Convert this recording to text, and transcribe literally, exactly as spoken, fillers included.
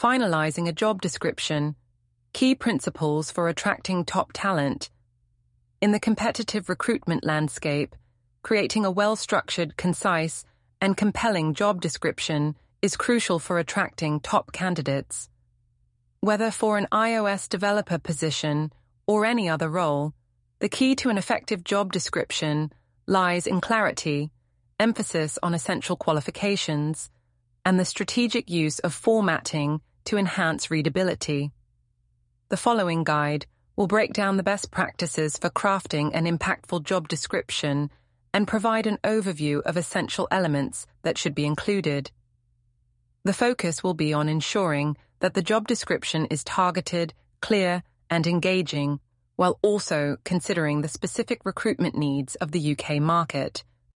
finalizing a job description, key principles for attracting top talent. In the competitive recruitment landscape, creating a well-structured, concise, and compelling job description is crucial for attracting top candidates. Whether for an iOS developer position or any other role, the key to an effective job description lies in clarity, emphasis on essential qualifications, and the strategic use of formatting to enhance readability. The following guide will break down the best practices for crafting an impactful job description and provide an overview of essential elements that should be included. The focus will be on ensuring that the job description is targeted, clear, and engaging, while also considering the specific recruitment needs of the U K market.